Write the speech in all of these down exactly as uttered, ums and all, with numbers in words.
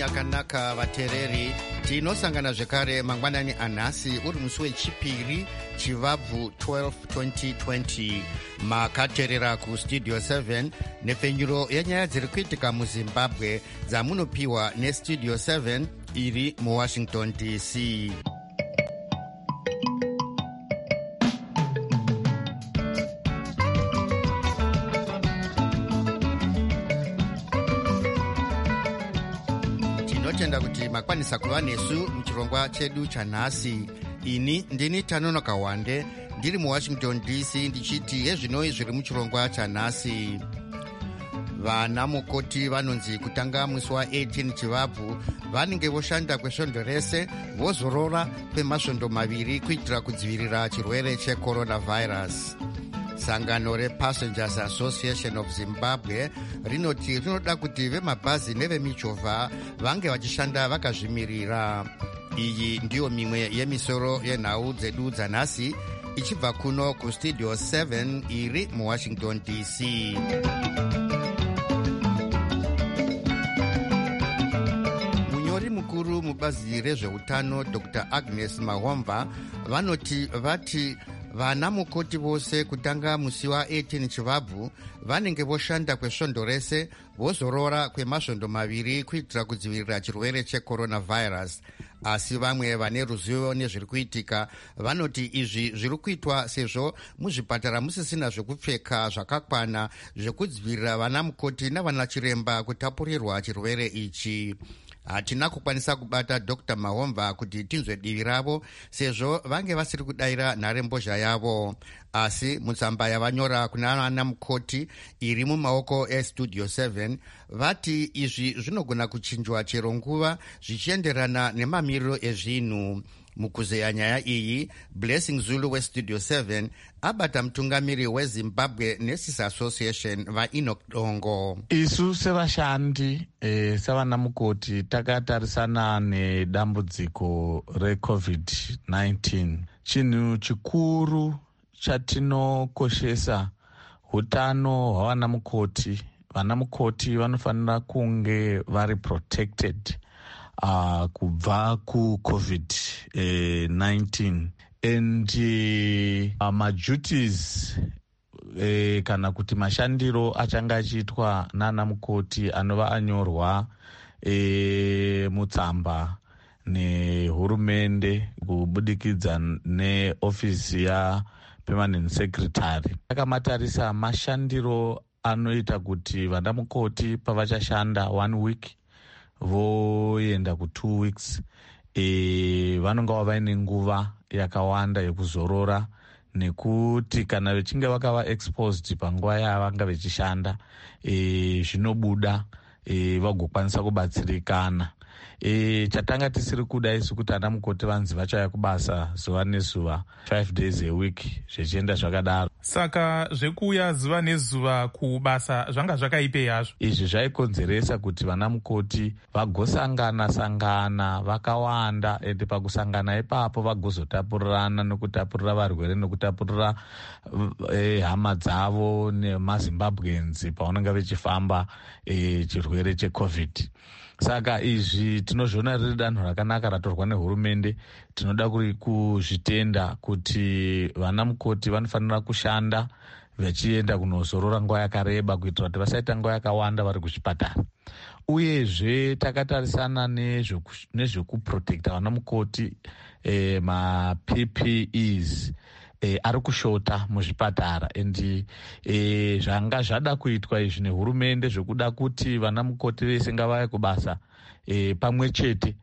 yakanaka vateereri, tinosangana zvekare mangwanani anhasi uri musi wechipiri chivabvu twelve twenty twenty. Makateerera kustudio seven nepfenyuro yenyaya dziri kuitika muzimbabwe dzamunopiwa nestudio seven iri muwashington D C. Tinotenda kuti makwanisa kuva nesu muchirongwa chedu chanhasi. Ini ndini Tanonoka Wande ndiri muwashington D C ndichiti yezvinoi zviri muchirongwa chanhasi. Vana mukoti vanonzi kutanga musi wa-eighteen chivabvu vanenge voshanda kwesvondo rese vozorora kwemasvondo maviri kuitira kudzivirira chirwere checoronavirus. Sangano rePassengers Association of Zimbabwe rinoti rinoda kuti vemabhazi nevemichovha vange vachishanda vakazvimirira. Iyi ndiyo mimwe yemisoro yenhau dzedu dzanhasi ichibva kuno kustudio seven iri muwashington D C. Munyori mukuru mubazi rezveutano Doctor Agnes Mahomva vanoti vati vana mukoti vose kutanga musi wa-eighteen chivabvu vanenge voshanda kwesvondo rese vozorora kwemasvondo maviri kuitira kudzivirira chirwere checoronavirus. Asi vamwe vane ruzivo nezviri kuitika vanoti izvi zviri kuitwa sezvo muzvipatara musisina zvekupfeka zvakakwana zvekudzivirira vana mukoti navana chiremba kutapurirwa chirwere ichi. Hatina kukwanisa kubata Doctor Mahomva kuti tinzwe divi ravo sezvo vange vasiri kudayira nharembozha yavo. Asi mutsamba yavanyora kuna vana mukoti iri mumaoko estudio seven vati izvi zvinogona kuchinjwa chero nguva zvichienderana nemamiriro ezvinhu. Mukuzeya nyaya iyi, Blessing Zulu westudio seven abata mutungamiri weZimbabwe Nurses Association vaEnoch Dongo. Isu sevashandi e, sevana mukoti takatarisana nedambudziko recovid nineteen. Chinhu chikuru chatinokoshesa hutano hwavana mukoti. Vana mukoti vanofanira kunge vari protected Uh, kubva kucovid nineteen and uh, maduties eh, kana kuti mashandiro achanga achiitwa nana mukoti anova anyorwa eh, mutsamba nehurumende kubudikidza neofisi yapermanent secretary. Takamatarisa mashandiro anoita kuti vana mukoti pavachashanda one week voenda ku two weeks e, vanonga vaine nguva yakawanda yekuzorora, nekuti kana vechinge vakava exposed panguva yavanga vechishanda e, zvinobuda e, vagokwanisa kubatsirikana. E, chatanga tisiri kuda isu kuti ana mukoti vanzi vachaya kubasa zuva nezuva five days a week zvichienda zvakadaro. Saka zvekuuya zuva nezuva kubasa zvanga zvakaipei hazvo? Izvi zvaikonzeresa kuti vana mukoti vagosangana sangana vakawanda, ende pakusangana ipapo vagozotapurirana nekutapurira varwere nekutapurira eh, hama dzavo nemazimbabweans pavanenge vechifamba eh, chirwere checovid. Saka izvi tinozviona riri danho rakanaka ratorwa nehurumende. Tinoda kuzvitenda kuti vana mukoti vanofanira kushanda vachienda kunozorora nguva yakareba kuitira kuti vasaita nguva yakawanda vari kuchipatara. Uyezve takatarisana nezvekuprotecta vana mukoti eh, ma-P P Es E, ari kushota muzvipatara endi e, zvanga zvada kuitwa izvi nehurumende zvekuda kuti vana mukoti vese ngavaya kubasa e, pamwe chete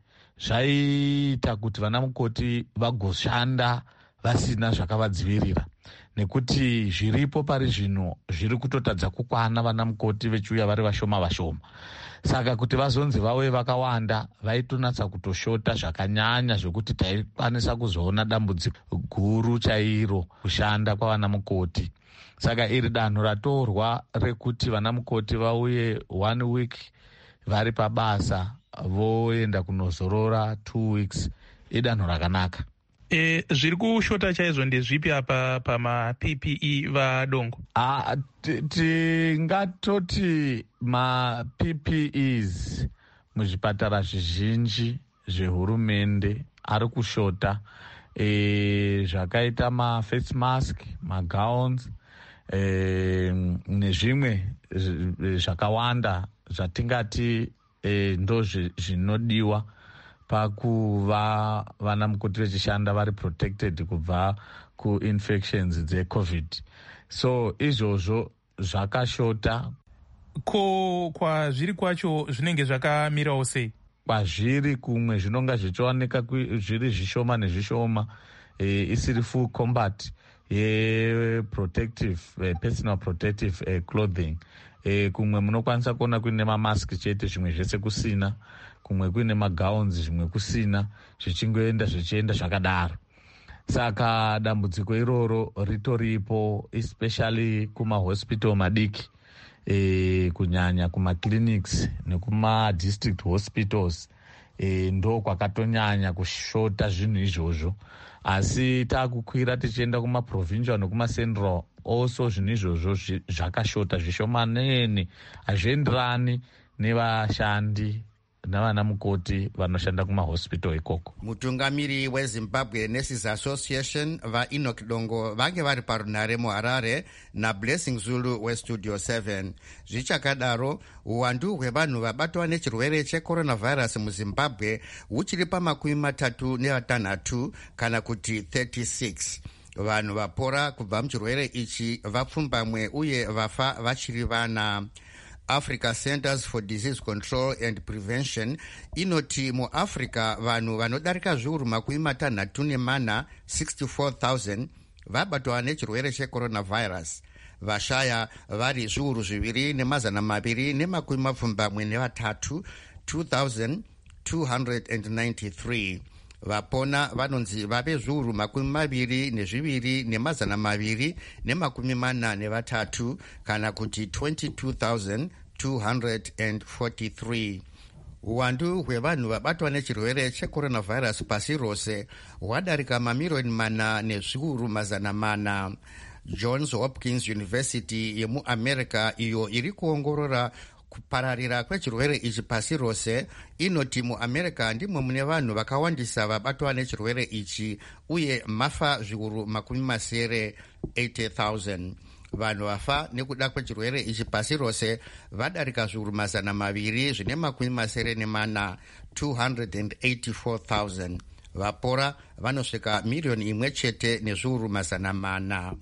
zvaiita kuti vana mukoti vagoshanda vasina zvakavadzivirira, nekuti zviripo pari zvino zviri kutotadza kukwana vana mukoti vechiuya vari vashoma vashoma. Saka kuti vazonzi vauye vakawanda vaitonatsa kutoshota zvakanyanya zvokuti taikwanisa kuzoona dambudziko guru chairo kushanda kwavana mukoti. Saka iri danho ratorwa rekuti vana mukoti vauye one week vari pabasa voenda kunozorora two weeks idanho rakanaka. E, zviri kushota chaizvo ndezvipi apa pama-P P E vadongo? Ah, tingatoti ma-P P Es muzvipatara zvizhinji zvehurumende ari kushota e, zvakaita maface mask, magowns e, nezvimwe zvakawanda zvatingati e, ndo zvinodiwa pakuva vana mukoti vechishanda vari protected kubva kuinfections dzecovid. So izvozvo zvakashota. Ko kwazviri kwacho zvinenge zvakamirawo sei? Kwazviri kumwe zvinonga zvichioneka zviri zvishoma nezvishoma, e, isiri full combat ye-protective eh, personal protective eh, clothing. E, kumwe munokwanisa kuona kuine mamask chete, zvimwe zvese kusina, kumwe kuine magowns zvimwe kusina, zvichingoenda zvichienda zvakadaro. Saka dambudziko iroro ritoripo, especially kumahospital madiki, e, kunyanya kumaclinics nekuma-district hospitals, e, ndo kwakatonyanya kushota zvinhu izvozvo. Asi taakukwira tichienda kumaprovincial nekumacentral, also zvinhu izvozvo zvakashota zvishomanene, hazvienderani nevashandi navana mukoti vanoshanda kumahospital ikoko. Mutungamiri weZimbabwe Nurses Association vaEnoch Dongo vange vari parunhare muHarare naBlessing Zulu weStudio seven. Zvichakadaro, uwandu hwevanhu vabatwa nechirwere checoronavirus muZimbabwe huchiri pamakumi matatu nevatanhatu kana kuti thirty-six. Vanhu vapora kubva muchirwere ichi vapfumbamwe uye vafa vachiri vana. Africa Centers for Disease Control and Prevention inoti muAfrica vanhu vanodarika zviuru makumi matanhatu nemana sixty-four thousand vabatwa nechirwere checoronavirus. Vashaya vari zviuru zviviri nemazana maviri nemakumi mapfumbamwe nevatatu two thousand two hundred ninety-three. Vapona vanonzi vave zviuru makumi maviri nezviviri nemazana maviri nemakumi mana nevatatu kana kuti twenty-two thousand two hundred forty-three. Uwandu hwevanhu vabatwa nechirwere checoronavirus pasi rose hwadarika mamirioni mana nezviuru mazana mana. Johns Hopkins University yemuAmerica, iyo iri kuongorora kupararira kwechirwere ichi pasi rose, inoti muAmerica ndimo mune vanhu vakawandisa vabatwa nechirwere ichi uye mafa zviuru makumi masere eighty thousand. Vanhu vafa nekuda kwechirwere ichi pasi rose vadarika zviuru mazana maviri zvine makumi masere nemana two hundred eighty-four thousand. Vapora vanosvika milioni imwe chete nezviuru mazana mana.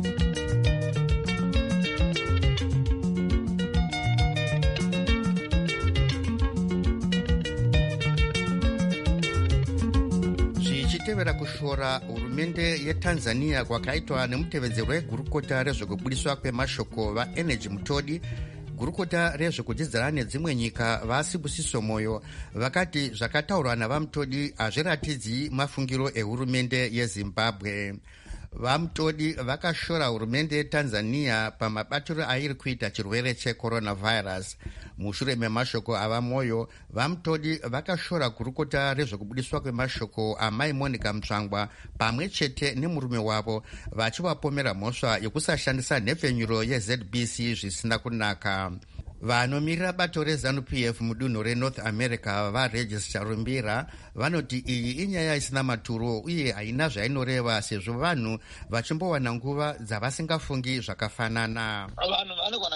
Tevera kushora hurumende yeTanzania kwakaitwa nemutevedzeri wegurukota rezvekubudiswa kwemashoko vaEnergy Mutodi, gurukota rezvekudzidzana nedzimwe nyika vaSibusiso Moyo vakati zvakataurwa navaMutodi hazviratidzi mafungiro ehurumende yeZimbabwe. VaMutodi vakashora hurumende yeTanzania pamabatiro airi kuita chirwere checoronavirus. Mushure memashoko avaMoyo, vaMutodi vakashora gurukota rezvekubudiswa kwemashoko amai Monica Mutsvangwa pamwe chete nemurume wavo vachivapomera mhosva yekusashandisa nhepfenyuro yeZ B C zvisina kunaka. Vanomirira bato reZANU-P F mudunhu reNorth America vaRegis Charumbira vanoti iyi inyaya isina maturo uye haina zvainoreva sezvo vanhu vachimbowana nguva dzavasingafungi zvakafanana. Vanhu vanogona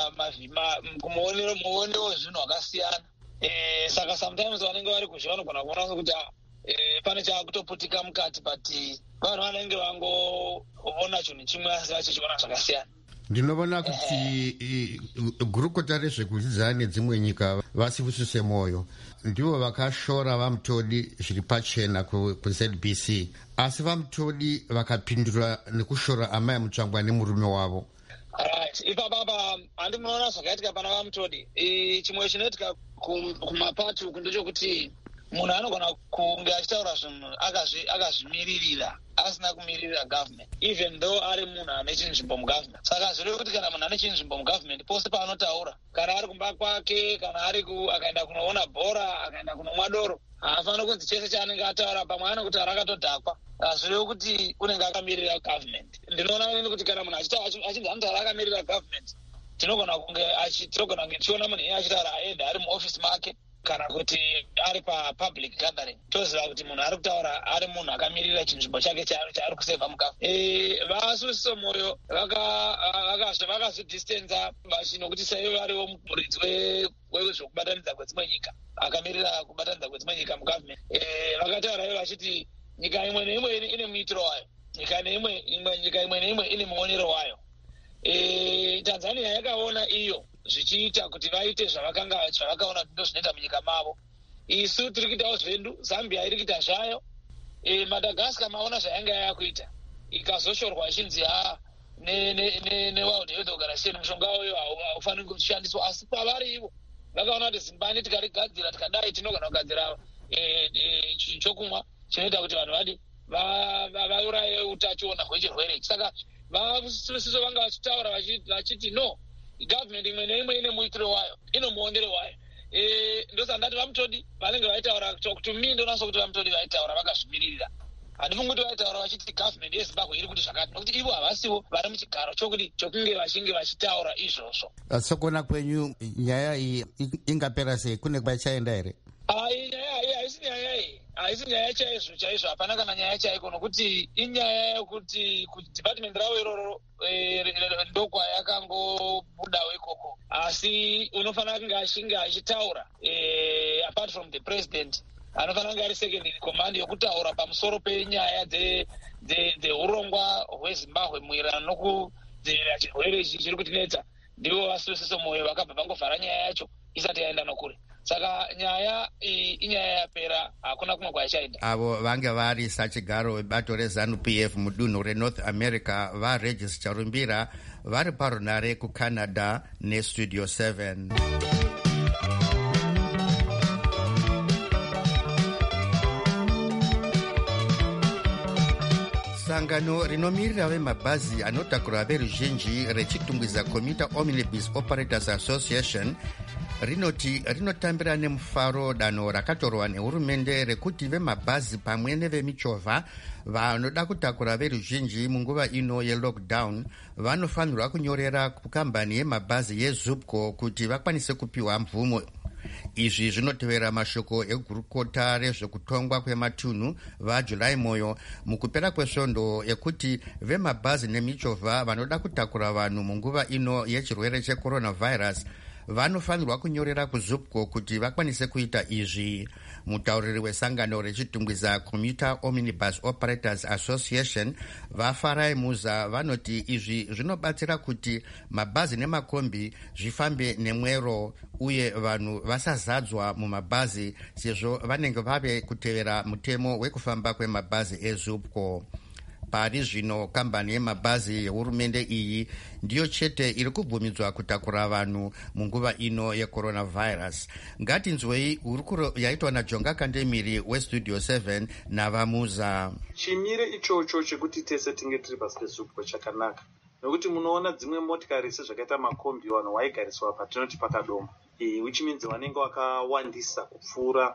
kuita muonero muonero zvinhu zvakasiyana. Eh saka sometimes vanenge vari kuzvi vanogona kuona kuti eh pane chakutoputika mukati but vanhu vanenge vangoona chinhu chimwe asi vachichiona zvakasiyana. Ndinoona kuti gurukota rezvekudzidzana nedzimwe nyika vaSibusiso Moyo ndivo vakashora vaMutodi zviri pachena kuZ B C, asi vaMutodi vakapindura nekushora amai Mutsvangwa nemurume wavo. Right, ipapapa handimunoona zvakaitika pana vaMutodi. Chimwe chinoitika kumapatu ndechekuti munhu anogona kunge achitaura zvinhu akazvimiririra asina kumiririra government, even though ari munhu ane chinzvimbo mugovernment. Saka zvireve kuti kana munhu ane chinzvimbo mugovernment pose paanotaura, kana ari kumba kwake, kana ari akaenda kunoona bhora, akaenda kunomwa doro, haafaniri kunzi chese chaanenge ataura pamwe anokutaura akatodhakwa. Zvireve kuti unenge akamirira government. Ndinoona nini kuti kana munhu achinzi anotaura akamirira government, tinogona kunge tinogona kunge tichiona munhu iye achitaura aenda ari muofisi make kana kuti ari papublic gathering toziva kuti munhu ari kutaura ari munhu akamirira chinzvimbo chake chaari kusevha mugavenmendi. Vasusiso Moyo vakazvidistenza vachinokuti saivo variwo muridzi wezvokubatanidza kwedzimwe nyika akamirira kubatanidza kwedzimwe nyika mugavenmendi. Vakataura ivo vachiti nyika imwe neimwe ine muitiro wayo, nyika neimwe nyika imwe neimwe ine muonero wayo. Tanzania yakaona iyo zvichiita kuti vaite zvavakanga zvavakaona kuti ndozvinoita munyika mavo. Isu tiri kuitawo zvedu, Zambia iri kuita zvayo, Madagascar maona zvayanga yakuita ikazoshorwa ichinzi ha neWorld Health Organization mushonga uyo haufaniri kushandiswa, asi pavari ivo vakaona kuti zimbani tikarigadzira tikadai tinogona kugadzira chokumwa chinoita kuti vanhu vadi vauraye utachiona hwechirwere ichi. Saka vasusiso vanga vachitaura vachiti no, gavhmendi imwe neimwe ine muitiro wayo, ino muondero wayo. Ndosandati vamutodi vanenge vaitaura kuti mi ndonasa kuti vamutodi vaitaura vakazvimiririra. Handifungi kuti vaitaura vachiti gavhmendi yeZimbabwe iri kuti zvakati, nokuti ivo havasiwo vari muchigaro chokuti chokunge vachinge vachitaura izvozvo. Sokona kwenyu nyaya iyi ingapera sei? Kune kwachaenda here? Ai, nyaya iyi haisi nyaya iyi, haisi nyaya chaizvo chaizvo, hapana kana nyaya chaiko, nokuti inyaya yekuti kudepartment ravo iroro ndokwa yakangobudawo ikoko. Asi unofanira kunge achinge achitaura apart from the president, anofanira kunge ari second in command yokutaura pamusoro penyaya dzeurongwa hweZimbabwe muirano nokudzivirira chirwere ichi chiri kutinetsa. Ndivo Vasusiso Moyo vakabva vangovhara nyaya yacho isati yaenda nokure. Saka nyaya iyi inyaya yapera, hakuna kumwe kwaichaenda. Avo vange vari sachigaro vebato reZANU-P F mudunhu reNorth America vaRegis Charumbira vari parunare kuCanada neStudio seven. Sangano rinomirira vemabhazi anotakura veruzhinji rechitungwiza Commuter Omnibus Operators Association rinoti rinotambira nemufaro danho rakatorwa nehurumende rekuti vemabhazi pamwe nevemichovha vanoda kutakura veruzhinji munguva ino yelockdown vanofanirwa kunyorera kukambani yemabhazi yeZUPCO kuti vakwanise kupiwa mvumo. Izvi zvinotevera mashoko egurukota rezvekutongwa kwematunhu vaJuly Moyo mukupera kwesvondo ekuti vemabhazi nemichovha vanoda kutakura vanhu munguva ino yechirwere checoronavirus vanofanirwa kunyorera kuZUPCO kuti vakwanise kuita izvi. Mutauriri wesangano rechitungwiza Commuter Omnibus Operators Association vaFarai Muza vanoti izvi zvinobatsira kuti mabhazi nemakombi zvifambe nemwero uye vanhu vasazadzwa mumabhazi sezvo vanenge vave kutevera mutemo wekufamba kwemabhazi eZUPCO. Pari zvino kambani yemabhazi yehurumende iyi ndiyo chete iri kubvumidzwa kutakura vanhu munguva ino yecoronavirus. Ngatinzwei hurukuro yaitwa naJonga Kandemiri weStudio seven naVamuza. Chimire ichocho chekuti tese tinge tiri pasi peZUPCO chakanaka, nokuti munoona dzimwe motikari sezvakaita makombi vanhu vaigariswa patinoti pakadomo, e, which means vanenge vakawandisa kupfuura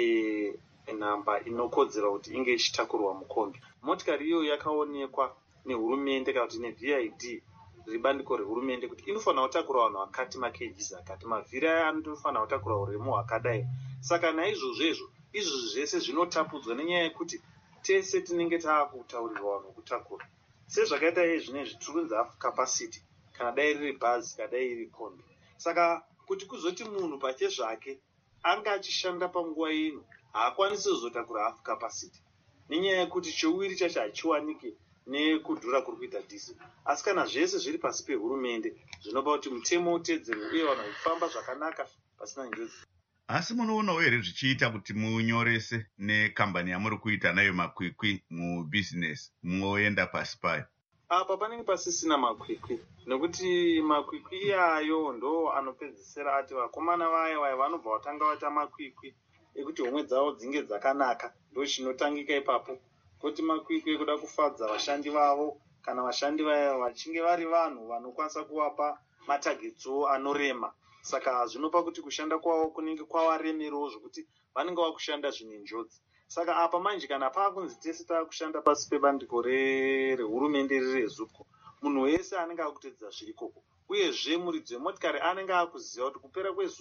e, namba inokodzera kuti inge ichitakurwa mukombi. Motikari iyo yakaonekwa nehurumende kana kuti neV I D ribandiko rehurumende kuti inofanira kutakura vanhu vakati makejisi akati, mavhiri aya anofanira kutakura uremu hwakadai. Saka naizvozvo izvo izvi zvese zvinotapudzwa nenyaya yekuti tese tinenge taakutaurirwa vanhu kutakura. Sezvakaita iye zvinezvi tiri kunzi half capacity, kana dai riri bhazi kana dai iri kombi. Saka kuti kuzoti munhu pache zvake anga achishanda panguva ino haakwanisi kuzotakura half capacity nenyaya yekuti cheuwiri chacho hachiwanike nekudhura kuri kuita diesel. Asi kana zvese zviri pasi pehurumende zvinopa kuti mutemo utedzerwe uye vanhu vachifamba zvakanaka pasina njodzi. Asi munoonawo here zvichiita kuti munyorese nekambani yamuri kuita nayo makwikwi mubizinesi mwoenda pasi payo? Apa panenge pasisina makwikwi, nekuti makwikwi iyayo ndo anopedzisira ati vakomana vaya vaya vanobva vatanga vaita makwikwi ekuti homwe dzavo dzinge dzakanaka, ndo chinotangika ipapo. Kuti makwikwi ekuda kufadza vashandi vavo kana vashandi vaya vachinge vari vanhu vanokwanisa kuvapa matagetso anorema. Saka zvinopa kuti kushanda kwavo kunenge kwavaremerawo zvokuti vanenge vakushanda zvine njodzi. Saka apa manje kana paakunzi tese taakushanda pasi pebandiko rehurumende riri reZUPCO, munhu wese anenge akutedzera zviri ikoko. Uyezve muridzi wemotikari anenge akuziva kuti kupera kwezuva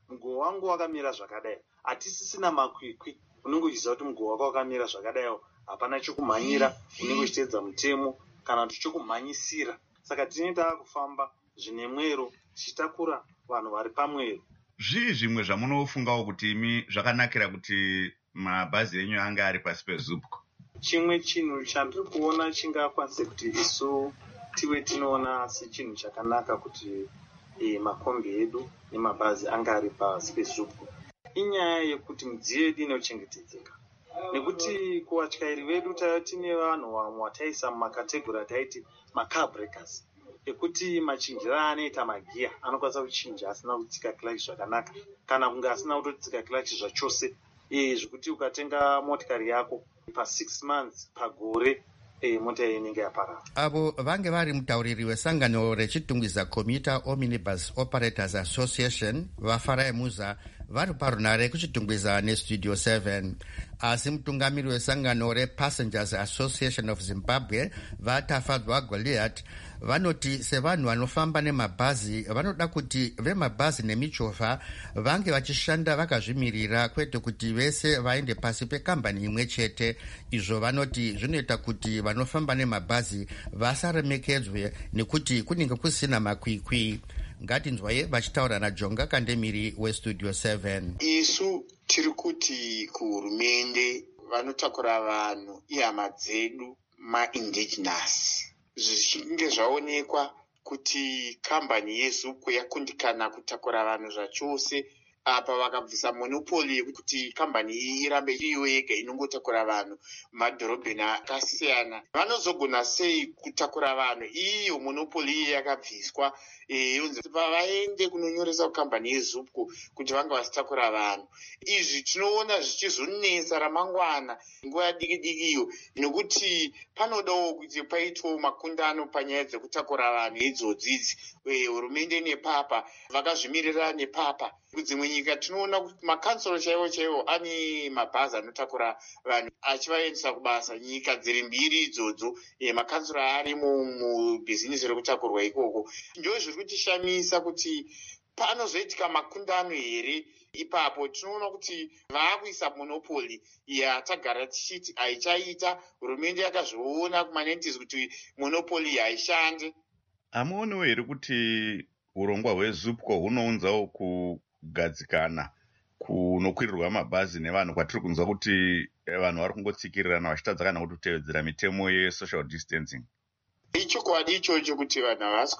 mugova wangu wakamira zvakadai, hatisisina makwikwi, unenge uchiziva kuti mugova wako wakamira zvakadaiwo, hapana chokumhanyira, unenge uchiteedza mutemo kana kuti chokumhanyisira. Saka tine taakufamba zvine mwero tichitakura vanhu vari pamwero. Zvii zvimwe zvamunofungawo kuti imi zvakanakira kuti mabhazi enyu anga ari pasi peZUPCO? Chimwe chinhu chandiri kuona chingakwanise kuti isu tive tinoona sechinhu chakanaka kuti e, makombi edu nemabhazi anga ari pasi peZUPCO inyaya yekuti midziyo yedu inochengetedzeka. Nekuti kuvatyairi vedu tine vanhu vamwe wataisa mumakategori ataiti macar breakers, ekuti machinjira anoita magiya anokwanisa kuchinja asina kutsika kilachi zvakanaka kana kunge asina kutotsika kilachi zvachose, e, zvekuti ukatenga motikari yako pa six months pagore e, mota inenge yaparara. Avo vange vari mutauriri wesangano rechitungwiza Commuter Omnibus Operators Association vaFarai Musa vari parunare kuchitungwiza neStudio seven. Asi mutungamiri wesangano rePassengers Association of Zimbabwe vaTafadzwa Goliath vanoti sevanhu vanofamba nemabhazi vanoda kuti vemabhazi nemichovha vange vachishanda vakazvimirira, kwete kuti vese vaende pasi pekambani imwe chete. Izvo vanoti zvinoita kuti vanofamba nemabhazi vasaremekedzwe nekuti kunenge kusina makwikwi. Ngatinzwaye vachitaura naJonga Kandemiri weStudio seven. Isu tiri kuti kuhurumende vanotakura vanhu ihama dzedu ma-indigenous. Zvichinge zvaonekwa kuti kambani yeZUPCO yakundikana kutakura vanhu zvachose, apa vakabvisa monopoli yekuti kambani iyi irambe iriyo yega inongotakura vanhu mumadhorobheni akasiyana, vanozogona sei kutakura vanhu? Iyo monopoli iyi yakabviswa, yonzi vaende kunonyoresa kukambani yeZUPCO kuti vanga vachitakura vanhu. Izvi tinoona zvichizonesa ramangwana nguva diki diki iyo, nekuti panodawo kuti paitwewo makundano panyaya dzekutakura vanhu idzodzidzi. Hurumende nepapa vakazvimirira nepapa. Kudzimwe nyika tinoona kuti makansoro chaivo chaivo ane mabhazi anotakura vanhu achivaendesa kubasa. Nyika dziri mbiri idzodzo makansoro ari mubhizinisi rekutakurwa ikoko. Ndo zviri kutishamisa kuti panozoitika makundano here. Ipapo tinoona kuti vaakuisa monopoli yatagara tichiti haichaita. Hurumende yakazviona kumanetisi kuti monopoli haishande. Hamuoniwo here kuti urongwa hweZUPCO hunounzawo kugadzikana kunokwirirwa mabhazi nevanhu kwatiri kunzwa kuti vanhu vari kungotsikirirana vachitadza kana kutotevedzera mitemo yesocial distancing? Ichokwadi ichocho kuti vanhu havasi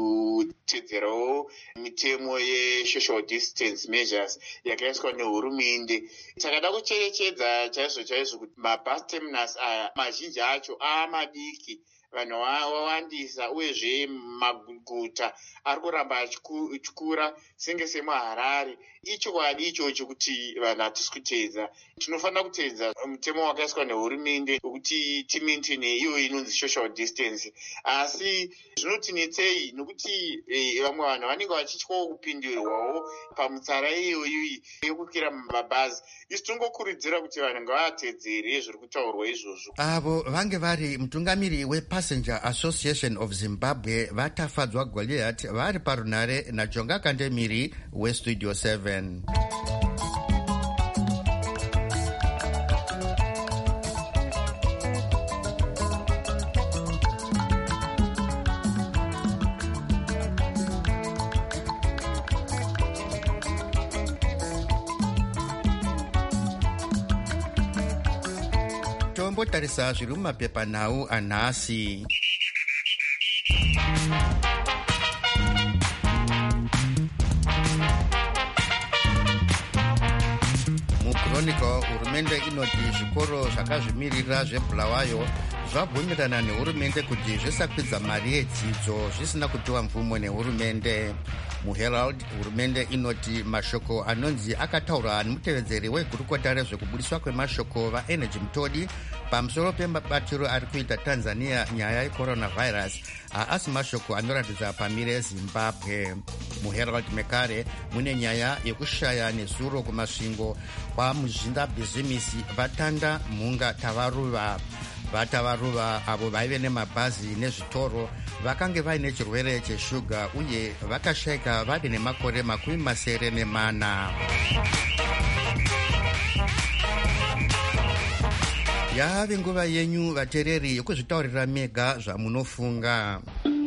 kutedzerawo mitemo yesocial distance measures yakaiswa nehurumende. Takada kucherechedza chaizvo chaizvo kuti mabus terminus aya mazhinji acho amadiki, vanhu wawandisa, uyezve maguta ari kuramba achikura senge semuHarare. Ichokwadi ichocho kuti vanhu hatisi kuteedza. Tinofanira kuteedza mutemo wakaiswa nehurumende wekuti timaintaine iyo inonzi social distance. Asi zvinotinetsei nekuti vamwe vanhu vanenge vachityawo kupindirwawo pamutsara iyoyi yekukwira mumabhazi. Isu tinongokurudzira kuti vanhu ngavatedzere zviri kutaurwa izvozvo. Avo vange vari mutungamiri wePassenger Association of Zimbabwe vaTafadzwa Goliath vari parunare naJonga Kandemiri weStudio seven. Tombotarisa zviri mumapepanhau anhasi. Chronicle, hurumende inoti zvikoro zvakazvimirira zveBulawayo zvabvumirana nehurumende kuti zvisakwidza mari yedzidzo zvisina kupiwa mvumo nehurumende. MuHerald, hurumende inoti mashoko anonzi akataurwa nemutevedzeri wegurukota rezvekubudiswa kwemashoko vaEnergy Mutodi pamusoro pemabatiro ari kuita Tanzania nyaya yecoronavirus haasi mashoko anoratidza pamire yeZimbabwe. MuHerald mekare mune nyaya yekushaya nezuro kumasvingo kwamuzvinda bhizimisi vatanda mhunga tavaruva. vatavaruva avo vaive nemabhazi nezvitoro vakange vaine chirwere cheshuga uye vakashayika vave nemakore makumi masere nemana. Yave nguva yenyu vateereri yekuzvitaurira mega zvamunofunga.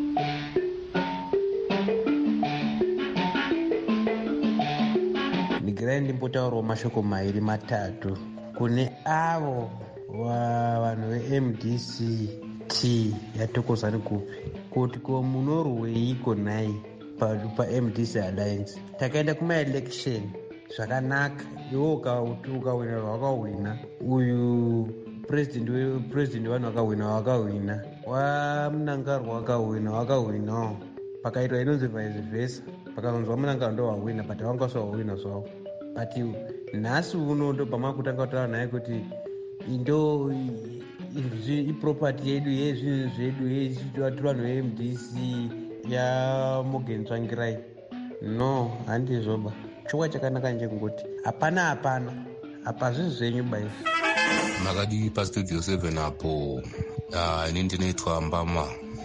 Ndigirai ndimbotaurawo mashoko mairi matatu kune avo vanhu ve-M D C T yatokozani kupi kuti ko munorweiko nai pa-M D C Alliance. Takaenda kuma-election zvakanaka, iwo ukawina wakawina, uyu president president vanhu wakawina wakawina, wamunangarwa wakawina wakawinawo, pakaitwa inonzi vice versa, pakanonzi wamunangarwa ndo wawina but hawangaswa wawina zvawo. But nhasi uno ndo pamakutanga kutaura naye kuti ndo iproperty yedu yezvinhu zvedu yezvitatu vanhu ve-M D C yamugenzvangirai. No, handizvoba. Chokwa chakanaka ndechekungoti hapana hapana apa zvinhu zvenyu baizvi. Makadi pastudio seven apo ini ndinoitwa Mbama,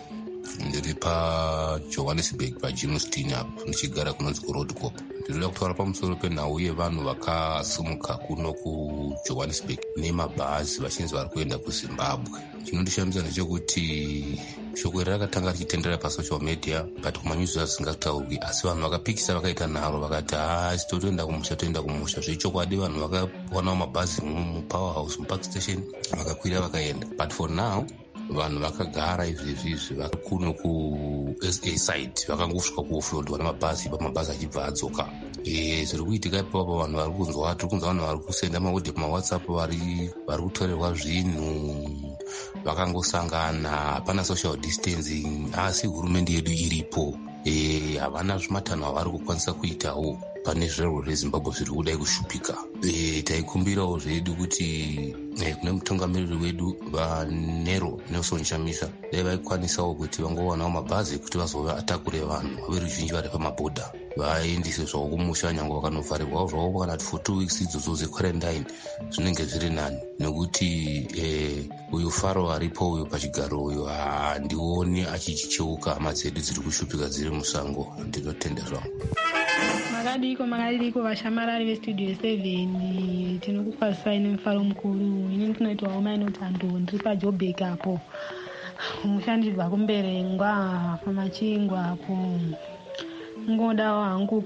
ndiri paJohannesburg paJimstein apo ndichigara kunonzi kuRoadcop. Ndinoda kutaura pamusoro penhau yevanhu vakasimuka kuno kuJohannesburg nemabhazi vachinzi vari kuenda kuZimbabwe. Chinondishamisa ndechekuti shoko iri rakatanga richitendera pasocial media but kumanyuzi asingataurwi, asi vanhu vakapikisa vakaita nharo vakati hasi totoenda kumusha toenda kumusha. Zvechokwadi vanhu vakawanawo mabhazi mupowerhouse mupark station vakakwira vakaenda, but for now vanhu vakagara izvezvizvi vari kuno kuS A side vakangosvika kuoffroad mabhazi pamabhazi achibva adzoka. Zviri kuitika ipapo vanhu vari kunzwa tiri kunzwa vanhu vari kusenda mahodhi pamawhatsapp vari vari kutorerwa zvinhu vakangosangana, hapana social distancing, asi hurumende yedu iripo, havana zvimatanho avari kukwanisa kuitawo pane zvirwere zveZimbabwe zviri kudai kushupika. Taikumbirawo zvedu kuti kune mutungamiriri wedu vaNero Nelson Chamisa dai vaikwanisawo kuti vangowanawo mabhazi kuti vazova atakure vanhu veruzhinji vari pamabhodha vaendise zvavo kumusha, nyange vakanovharirwawo zvavo kana for two weeks idzodzo dzequarantine zvinenge zviri nani, nekuti uyu Faro aripo uyu pachigaro uyu handioni achichicheuka hama dzedu dziri kushupika dziri musango. Ndinotenda zvangu. Makadiko makadiko vashamarari vestudio seven, tinokukwazisai nemufaro mukuru. Ini ndinoitwawo Mainotando, ndiri paJoburg apo mushandirwa kumberengwa pamachingwa apo. Ngodawo hangu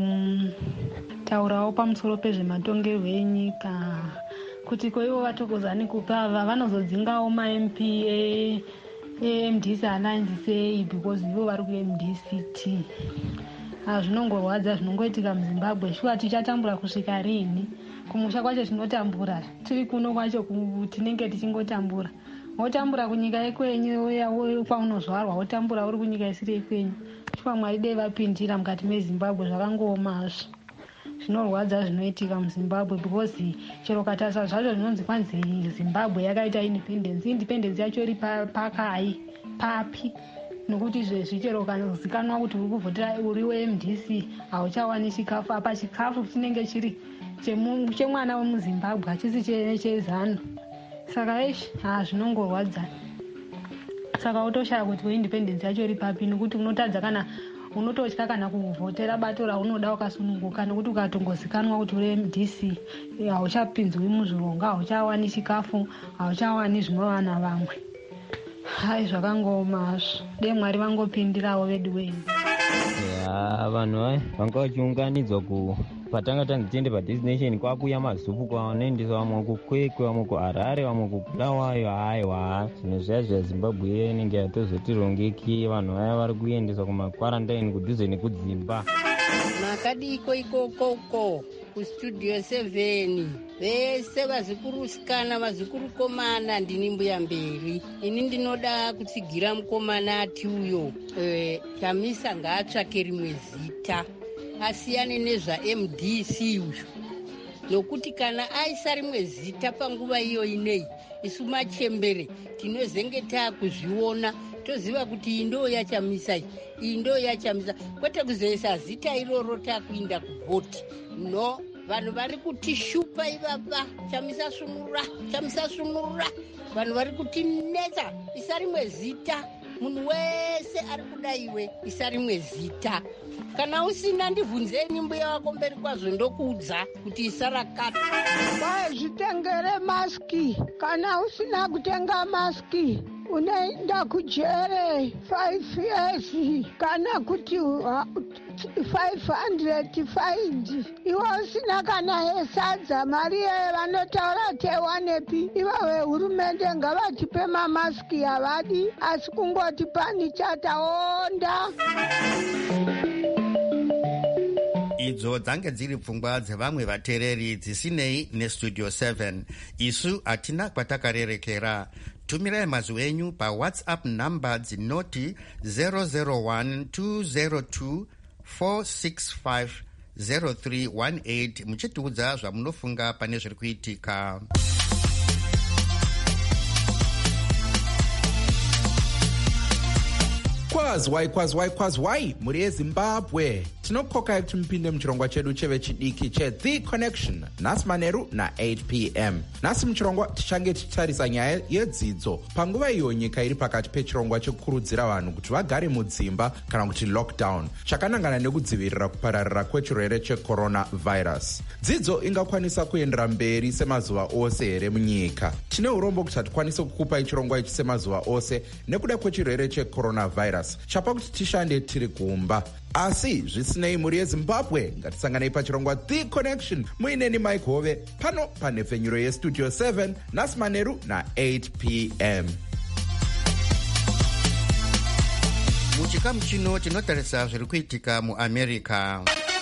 kutaurawo pamusoro pezvematongerwo enyika kuti koivo vatokozani kupava vanozodzingawo ma-M P e-M D C Alliance sei because ivo vari ku-M D C T. Zvinongorwadza zvinongoitika muZimbabwe. Shuwa tichatambura kusvika rini? Kumusha kwacho tinotambura, tiri kuno kwacho tinenge tichingotambura. Wotambura kunyika yekwenyu kwaunozvarwa, wotambura uri kunyika isiri yekwenyu. Shuwa Mwari dei vapindira mukati meZimbabwe zvakangoomazvo. Zvinorwadza zvinoitika muZimbabwe because chero katasa zvacho zvinonzi kwanzi Zimbabwe yakaita independence. Independence yacho iri pakai papi? Nokuti zvichero kanozikanwa kuti uri kuvhotera uri we-M D C hauchawani chikafu. Apa chikafu chinenge chiri chemwana wemuZimbabwe hachisi chezano. Saka ishi zvinongorwadza. Saka utoshaya kuti independence yacho iri papi, nokuti unotadza kana unototya kana kuvhotera bato raunoda wakasununguka, nokuti ukatongozikanwa kuti uri M D C hauchapinzwi muzvironga, hauchawani chikafu, hauchawani zvinovana vamwe. Hai zvakangoomazvo. Dei Mwari vangopindirawo vedu wenyu. Ya vanhu hai vanga vachiunganidzwa ku patanga tanzi tiende padestination kwakuya mazupu kwanoendesa vamwe kukwekwe vamwe kuHarare vamwe kuBulawayo. Haiwa zvinhu zviya zvaZimbabwe inenge yatozotirongeki. Vanhu vaya vari kuendeswa kumakwarantine kudhuze nekudzimba. Makadiko ikokoko kustudio seven vese vazikurusikana vazikurukomana. Ndini mbuya mberi. Ini ndinoda kutsigira mukomana ati uyo Chamisa ngaatsvake rimwe zita asiyane nezvaM D C uyu, nokuti kana aisa rimwe zita panguva iyo inei isu machembere tinozenge taakuzviona toziva kuti iyi ndo yaChamisa, iyi ndo yaChamisa, kwete kuzoisa zita iroro taakuinda kuvhoti. No, vanhu vari kutishupa ivava. Chamisa sunurura, Chamisa sunurura. vanhu vari kutinetsa, isa rimwe zita. Munhu wese ari kuda iwe, isa rimwe zita. Kana usina ndibvunzeni mbuya wako mberi kwazvo ndokuudza kuti isa rakati. Kwai zvitengere maski. Kana usina kutenga maski unoenda kujere five years kana kuti five hundred fine. Iwe usina kana yesadza mari yeye vanotaura tewanepi. Iwe hurumende ngavatipe mamaski havadi asi kungoti pani chataonda. Idzo dzange dziri pfungwa dzevamwe vateereri dzisinei nestudio seven. Isu hatina kwatakarerekera. Tumirai mazwi enyu pawhatsapp namba dzinoti zero zero one two zero two four six five zero three one eight muchitiudza zvamunofunga pane zviri kuitika. Kwazwai kwazwai kwazwai muri yeZimbabwe. Tinokokai kuti mupinde muchirongwa chedu chevechidiki cheThe Connection nhasi manheru na-eight p m. Nhasi muchirongwa tichange tichitarisa nyaya yedzidzo panguva iyo nyika iri pakati pechirongwa chekukurudzira vanhu kuti vagare mudzimba kana kuti lockdown chakanangana nekudzivirira kupararira kwechirwere checoronavirus. Dzidzo ingakwanisa kuendera mberi semazuva ose here munyika? Tine urombo kuti hatikwanise kukupai chirongwa ichi semazuva ose nekuda kwechirwere checoronavirus chapa kuti tishande tiri kumba. Asi zvisinei muri yeZimbabwe, ngatisanganei pachirongwa The Connection muineni Mike Hove pano panhepfenyuro yestudio seven nhasi manheru na-eight p m. Muchikamu chino tinotarisa zviri kuitika muAmerica.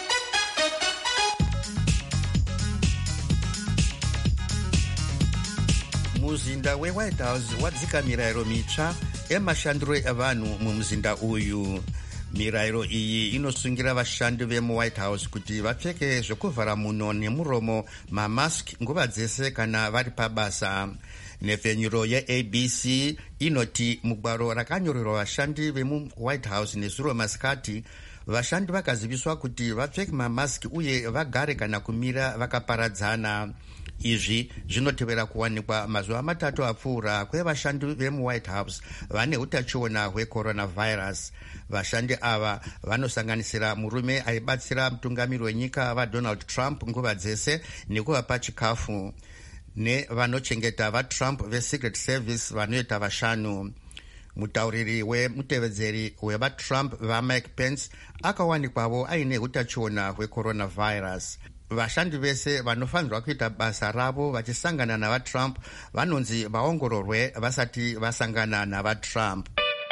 Muzinda weWhite House wadzika mirayiro mitsva emashandiro evanhu mumuzinda uyu. Mirayiro iyi inosungira vashandi vemuWhite House kuti vapfeke zvekuvhara muno nemuromo mamask nguva dzese kana vari pabasa. Nhepfenyuro yeA B C inoti mugwaro rakanyorerwa vashandi vemuWhite House nezuro masikati, vashandi vakaziviswa kuti vapfeke mamask uye vagare kana kumira vakaparadzana. Izvi zvinotevera kuwanikwa mazuva matatu apfuura kwevashandi vemuWhite House vane utachiona hwecoronavirus. Vashandi ava vanosanganisira murume aibatsira mutungamiri wenyika vaDonald Trump nguva dzese nekuvapa chikafu, nevanochengeta vaTrump veSecret Service vanoita vashanu. Mutauriri wemutevedzeri wevaTrump vaMike Pence akawanikwavo aine utachiona hwecoronavirus. Vashandi vese vanofanirwa kuita basa ravo vachisangana navaTrump vanonzi vaongororwe vasati vasangana navaTrump.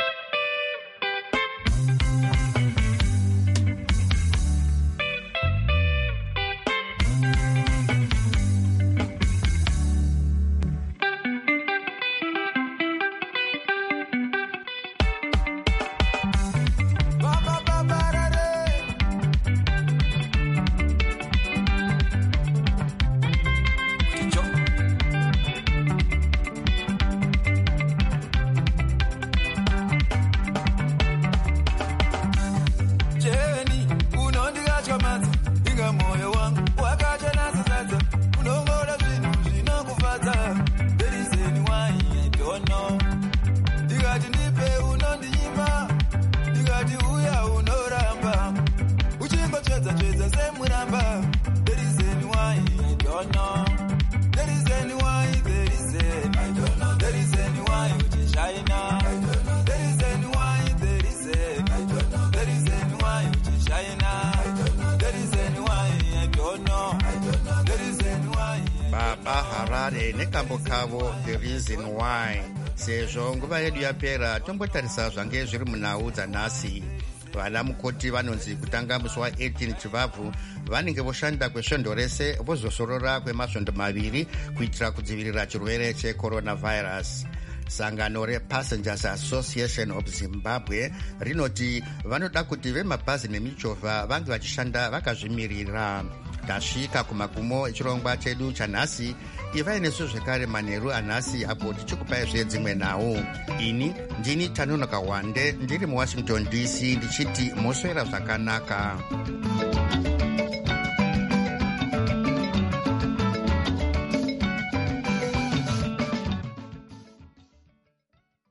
Nekambo kavo The Reason Why. Sezvo nguva yedu yapera tombotarisa zvange zviri munhau dzanhasi. Vana mukoti vanonzi kutanga musi wa-eighteen Chivabvu vanenge voshanda kwesvondo rese vozosorora kwemasvondo maviri kuitira kudzivirira chirwere checoronavirus. Sangano rePassengers Association of Zimbabwe rinoti vanoda kuti vemabhazi nemichovha vange vachishanda vakazvimirira. Tasvika kumagumo echirongwa chedu chanhasi. Ivai nesu zvekare manheru anhasi apo tichikupai zvedzimwe nhau. Ini ndini Tanonoka Wande ndiri muWashington D C ndichiti moswera zvakanaka.